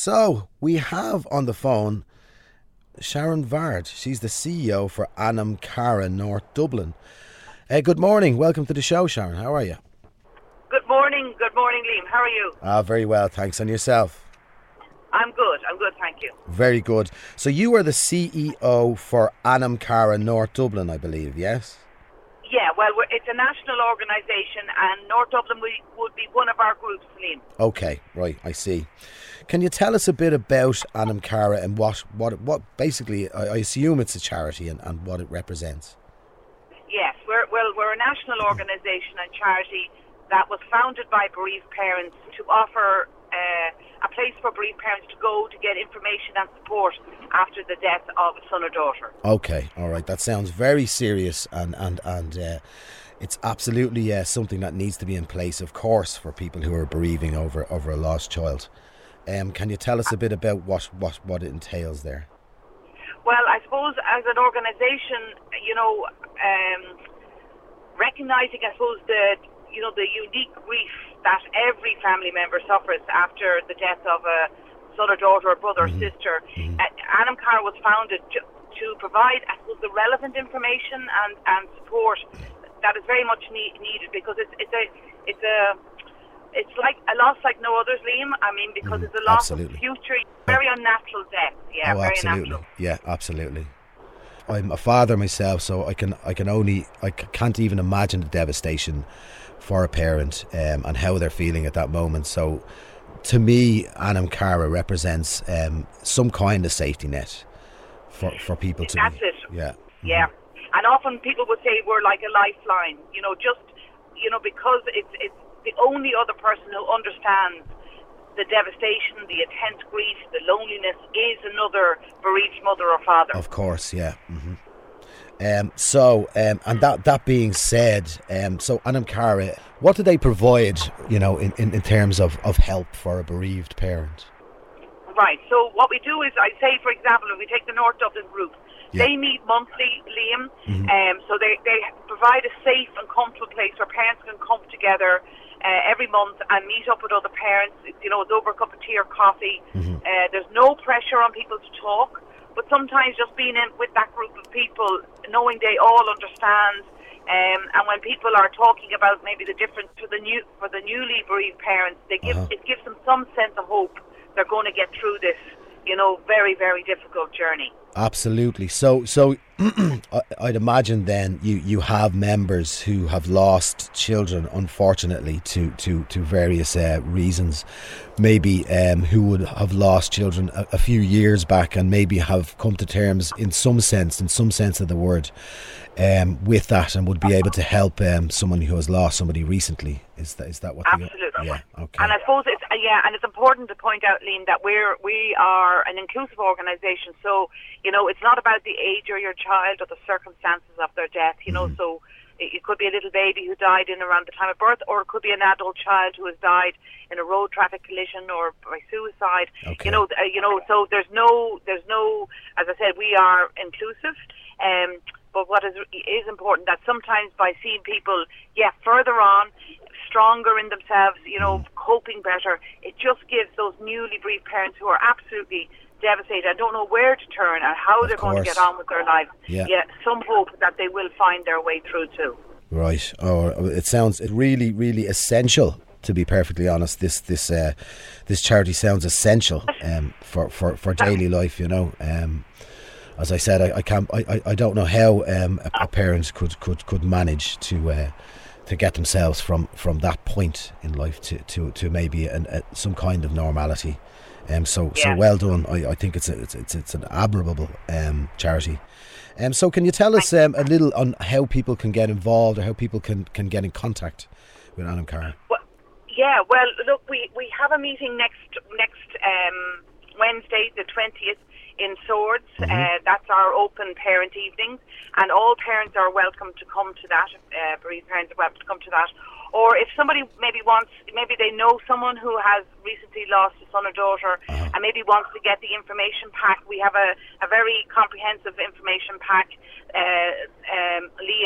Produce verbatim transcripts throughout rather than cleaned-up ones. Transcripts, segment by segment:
So we have on the phone Sharon Vard. She's the C E O for Anam Cara North Dublin. Uh, good morning. Welcome to the show, Sharon. How are you? Good morning. Good morning, Liam. How are you? Ah, very well, thanks. And yourself? I'm good. I'm good, thank you. Very good. So you are the C E O for Anam Cara North Dublin, I believe, yes? Yeah, well, we're, it's a national organisation, and North Dublin we, would be one of our groups, Liam. Okay, right, I see. Can you tell us a bit about Anam Cara and what, what, what basically, I, I assume it's a charity and, and what it represents? Yes, we're, well, we're a national organisation and charity that was founded by bereaved parents to offer uh, a place for bereaved parents to go to get information and support after the death of a son or daughter. Okay, all right. That sounds very serious, and and and uh, it's absolutely uh, something that needs to be in place, of course, for people who are bereaving over over a lost child. Um, can you tell us a bit about what, what, what it entails there? Well, I suppose as an organisation, you know, um, recognising, I suppose, the you know the unique grief that every family member suffers after the death of a son or daughter, or brother mm-hmm. or sister. Mm-hmm. Uh, Anam Cara was founded to, to provide, I suppose, the relevant information and, and support that is very much need, needed because it's it's a it's a it's like a loss like no others, Liam. I mean, because mm, it's a loss absolutely. of future, very unnatural death. Yeah, oh, very absolutely. unnatural. Yeah, absolutely. I'm a father myself, so I can I can only I can't even imagine the devastation for a parent um, and how they're feeling at that moment. So, to me, Anam Cara represents um, some kind of safety net for, for people to. That's be, it. Yeah. Mm-hmm. Yeah, and often people would say we're like a lifeline. You know, just you know because it's it's the only other person who understands the devastation, the intense grief, the loneliness is another bereaved mother or father. Of course, yeah. Mm-hmm. Um, so, um, and that that being said, um, so Anam Cara, what do they provide, you know, in, in, in terms of, of help for a bereaved parent? Right, so what we do is, I say, for example, if we take the North Dublin group, yeah. they meet monthly, Liam, mm-hmm. um, so they, they provide a safe and comfortable place where parents can come together uh, every month and meet up with other parents. You know, it's over a cup of tea or coffee. Mm-hmm. Uh, there's no pressure on people to talk. But sometimes just being in with that group of people, knowing they all understand, um, and when people are talking about maybe the difference for the new for the newly bereaved parents, they give uh-huh. it gives them some sense of hope they're going to get through this, you know, very very difficult journey. Absolutely. So, so I'd imagine then you, you have members who have lost children, unfortunately, to to to various uh, reasons. Maybe um, who would have lost children a, a few years back, and maybe have come to terms, in some sense, in some sense of the word, um, with that, and would be able to help um, someone who has lost somebody recently. Is that is that what? Absolutely. They, yeah. Okay. And I suppose it's uh, yeah, and it's important to point out, Liam, that we're we are an inclusive organisation. So you know, it's not about the age of your child or the circumstances of their death. You know, mm-hmm. so it, it could be a little baby who died in around the time of birth, or it could be an adult child who has died in a road traffic collision or by suicide. Okay. You know, uh, you know. So there's no, there's no. As I said, we are inclusive. Um, but what is is important that sometimes by seeing people, yeah, further on, stronger in themselves, you know, mm. coping better, it just gives those newly bereaved parents who are absolutely devastated and don't know where to turn and how of they're course. going to get on with their life. Yeah. yeah, some hope that they will find their way through too. Right. Oh, it sounds really, really essential. To be perfectly honest, this this uh, this charity sounds essential um, for, for, for daily life. You know, um, as I said, I, I can't, I, I don't know how um, a, a parent could, could, could manage to uh, to get themselves from, from that point in life to to, to maybe an, a, some kind of normality. Um, so yeah. so well done. I, I think it's a, it's it's it's an admirable um, charity. Um, so can you tell us um, a little on how people can get involved or how people can, can get in contact with Anam Cara? Well, yeah, well, look, we, we have a meeting next next um, Wednesday, the twentieth, in Swords. Mm-hmm. Uh, that's our open parent evenings, and all parents are welcome to come to that. Uh, bereaved parents are welcome to come to that. Or if somebody maybe wants, maybe they know someone who has recently lost a son or daughter, uh-huh. and maybe wants to get the information pack. We have a, a very comprehensive information pack, uh, um, Liam, that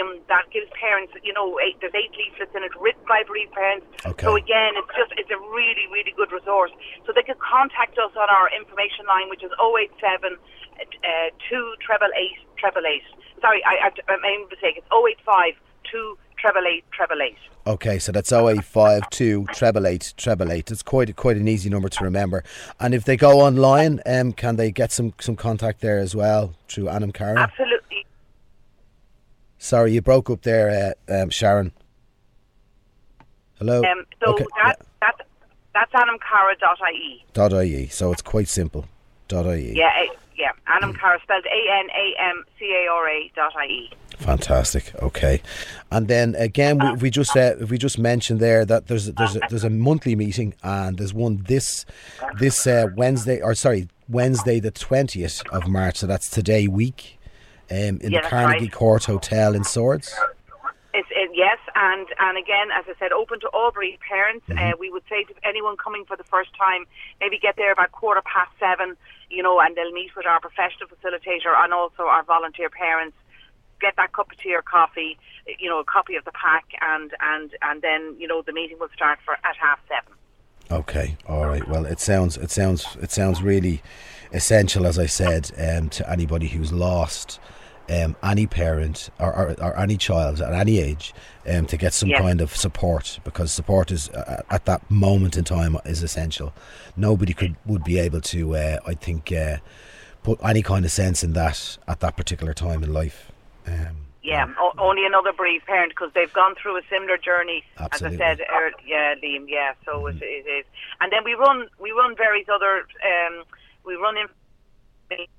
that gives parents, you know, eight, there's eight leaflets in it written by bereaved parents. Okay. So again, it's just it's a really really good resource. So they can contact us on our information line, which is oh eight seven two treble eight treble eight. Sorry, I, I, I made a mistake. It's oh eight five two treble eight treble eight. Okay, so that's oh eight five two treble eight treble eight. It's quite quite an easy number to remember. And if they go online, um, can they get some, some contact there as well through Anam Cara? Absolutely. Sorry, you broke up there, uh, um, Sharon. Hello. Um, so okay. that, yeah. that that's anamcara dot I E. Dot I E. So it's quite simple. Dot I E. Yeah, a, yeah. Anamcara spelled A N A M C A R A dot I E. Fantastic. Okay, and then again, we, we just uh, we just mentioned there that there's there's a, there's a monthly meeting, and there's one this this uh, Wednesday or sorry Wednesday the twentieth of March. So that's today week, um, in yeah, the Carnegie right. Court Hotel in Swords. It's, it, yes, and, and again, as I said, open to all bereaved parents. Mm-hmm. Uh, we would say to anyone coming for the first time, maybe get there about quarter past seven, you know, and they'll meet with our professional facilitator and also our volunteer parents. Get that cup of tea or coffee, you know, a copy of the pack, and, and, and then, you know, the meeting will start for at half seven. Okay, all right. Well, it sounds it sounds it sounds really essential, as I said, um, to anybody who's lost um, any parent or, or, or any child at any age, um, to get some yes. kind of support, because support is uh, at that moment in time is essential. Nobody could would be able to, uh, I think, uh, put any kind of sense in that at that particular time in life. Um, Yeah, o- only another bereaved parent, because they've gone through a similar journey, Absolutely. as I said. Er, yeah, Liam. Yeah, so mm-hmm. it, it is. And then we run, we run various other. Um, we run in.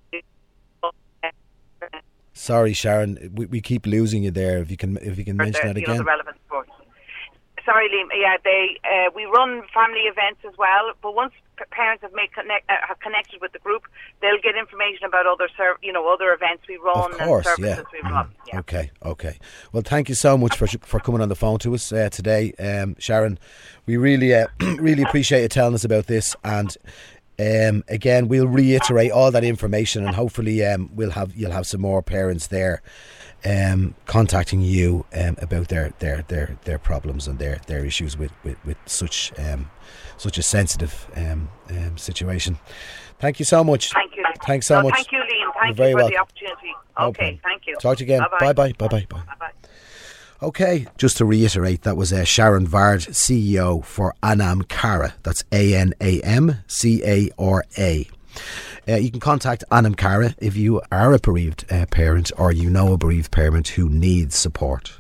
Sorry, Sharon, we, we keep losing you there. If you can, if you can mention the, that again. You know, the relevant sports. Sorry, Liam. Yeah, they. Uh, we run family events as well. But once p- parents have made connect, uh, have connected with the group, they'll get information about other, ser- you know, other events we run of course, and services yeah. we run. Yeah. Okay, okay. Well, thank you so much for for coming on the phone to us uh, today, um, Sharon. We really, uh, really appreciate you telling us about this. And um, again, we'll reiterate all that information, and hopefully, um, we'll have you'll have some more parents there. Um, contacting you um, about their, their, their, their problems and their, their issues with, with, with such um, such a sensitive um, um, situation. Thank you so much. Thank you. Thanks so no, much. Thank you, Liam. Thank You're very you for welcome. the opportunity. No Okay, problem. thank you. Talk to you again. Bye bye. Bye bye. Bye bye. Okay, just to reiterate, that was uh, Sharon Vard, C E O for Anam Cara. That's A N A M C A R A. Uh, you can contact Anam Cara if you are a bereaved uh, parent, or you know a bereaved parent who needs support.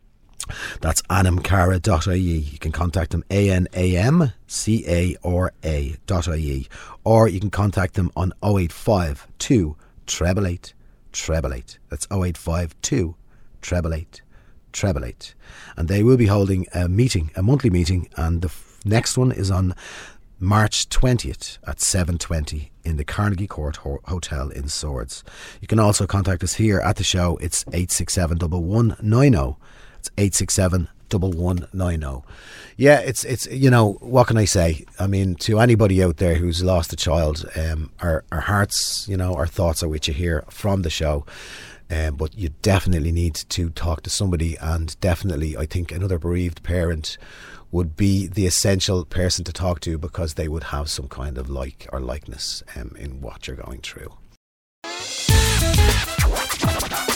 That's anamcara dot I E. You can contact them A N A M C A R A dot I E, or you can contact them on oh eight five two treble eight treble eight. That's oh eight five two treble eight treble eight. And they will be holding a meeting, a monthly meeting, and the f- next one is on March twentieth at seven twenty in the Carnegie Court Ho- Hotel in Swords. You can also contact us here at the show. It's eight six seven one one nine zero. It's eight six seven one one nine zero. Yeah, it's, it's you know, what can I say? I mean, to anybody out there who's lost a child, um, our, our hearts, you know, our thoughts are with you here from the show. Um, but you definitely need to talk to somebody, and definitely I think another bereaved parent would be the essential person to talk to, because they would have some kind of like or likeness um, in what you're going through.